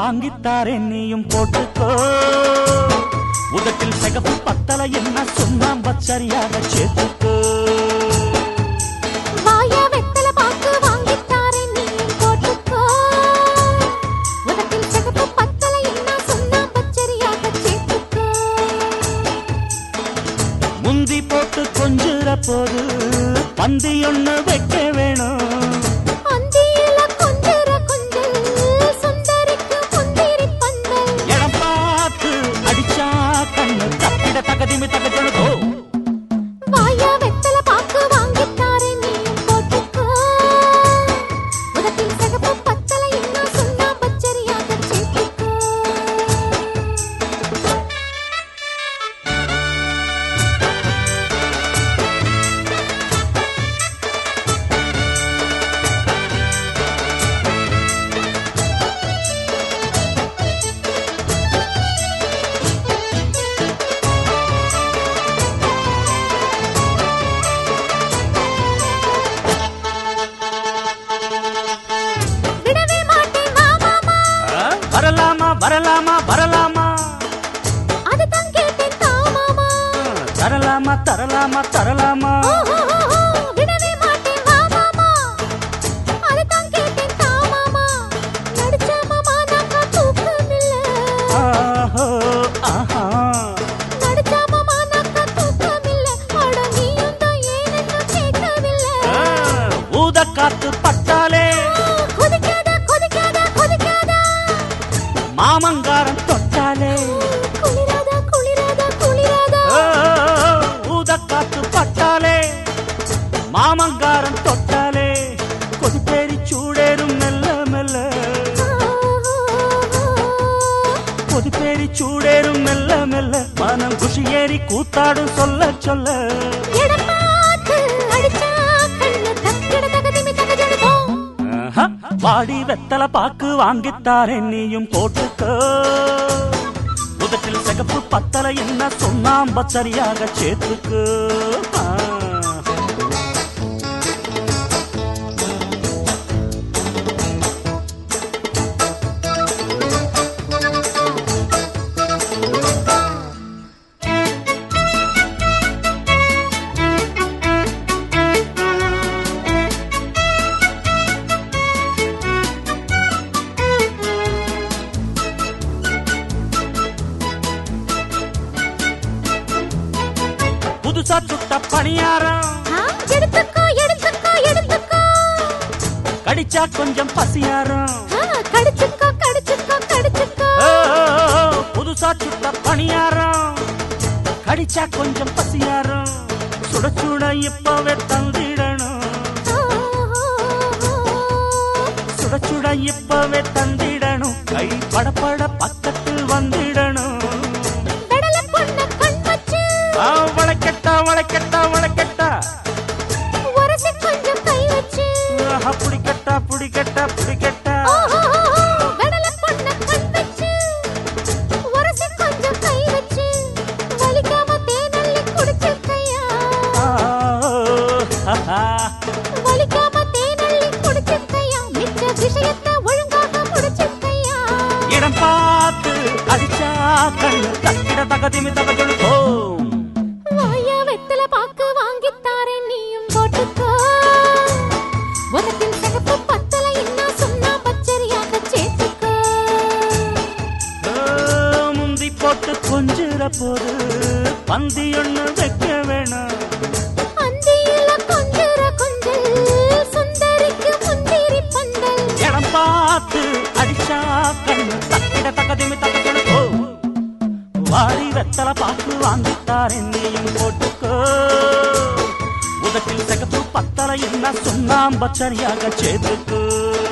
வாங்கித்தாரே நீயும் போட்டுக்கோ. உதட்டில் சிகப்பு பத்தல என்ன சொன்னாம் சரியாக சேர்த்துக்கோ. வாயா வெத்தல பாக்கு வாங்கித்தாரே நீயும் போட்டுக்கோ. உதட்டில் சிகப்பு பத்தல என்ன சொன்னாம் சரியாக சேர்த்துக்கோ. முந்தி போட்டு கொஞ்சுற போது பந்தி ஒண்ணு வைக்க வேணும். தகதிமி தகஜொழுதோ. வாயா வெத்தல பாக்கு வாங்கித்தாரே நீயும் போட்டுக்கோ. உதட்டில் சிகப்பு பத்தல என்ன சொன்னா பச்சரியாக சேர்த்துக்கோ. வரலாமா வரலாமா அதுதான் கேட்டேன் தாமாமா. தரலாமா தரலாமா தரலாமா விடவே மாட்டேன் மாமாமா. அதுதான் கேட்டேன் தாமாமா. நடிச்ச மாமா நாக்கா தூக்கமில்ல. நடிச்ச மாமா நாக்கா தூக்கமில்ல. அட நீயும் தான் ஏனென்னு கேட்கவில்லை. ஊத காத்து பட்டாலே கொதிக்காதா கொதிக்காதா கொதிக்காதா. மாமங்காரம் தொட்டாலே குளிராதா குளிராதா குளிராதா. ஊத காத்து பட்டாலே மாமங்காரம் தொட்டாலே கொதிப்பேறி சூடேறும் மெல்ல மெல்ல. கொதிப்பேறி சூடேறும் மெல்ல மெல்ல. மனம் குஷி ஏறி கூத்தாடும் சொல்ல சொல்ல. வாடி வெத்தல பாக்கு வாங்கித்தாரே நீயும் போட்டுக்கோ. உதட்டில் சிகப்பு பத்தல என்ன சொன்னாம் சரியாக சேர்த்துக்கோ. புதுசா சுட்ட பணியாரம் எடுத்துக்கோ எடுத்துக்கோ எடுத்துக்கோ. கடிச்சா கொஞ்சம் பசியாரம். கடிச்சுக்கோ கடிச்சுக்கோ கடிச்சுக்கோ. புதுசா சுட்ட பணியாரம் கடிச்சா கொஞ்சம் பசியாரம். சுட சுட இப்பவே தந்திடணும். சுட சுட இப்பவே தந்திடணும். கை படப்பட பக்கத்தில் வந்திடணும். வளைக்கட்டா வளைக்கட்டா வளைக்கட்டா. ஒரசி கொஞ்சம் கை வச்சு. புடிக்கட்டா புடிக்கட்டா புடிக்கட்டா. கடல பண்ண கண் வச்சு. ஒரசி கொஞ்சம் கை வச்சு. வலிக்காம தேனள்ளி குடிச்சிருக்கையா. வலிக்காம தேனள்ளி குடிச்சிருக்கையா. மிச்ச விஷயத்தை ஒழுங்காக முடிச்சிருக்கையா. இடம் பார்த்து அடிச்சா கண்ணு தக்கிட தகதிமி தகஜொழுதோ. வாயா வெத்தல பாக்கு வாங்கித்தாரே நீயும் போட்டுக்கோ. உதட்டில் சிகப்பு பத்தல என்ன சொன்னா பச்சரியாக சேர்த்துக்கோ. முந்தி போட்டு கொஞ்சுற போது பந்தி ஒண்ணு வைக்க வேணும். அந்தியில கொஞ்சுற கொஞ்சல் சுந்தரிக்கு முந்திரி பந்தல். இடம் பார்த்து அடிச்சா கண்ணு தக்கிட தகதிமி தகஜொழுதோ. வாடி வெத்தல பாக்கு வாங்கித்தாரே நீயும் போட்டுக்கோ. உதட்டில் சிகப்பு பத்தல என்ன சொன்னாம் சரியாக சேர்த்துக்கோ.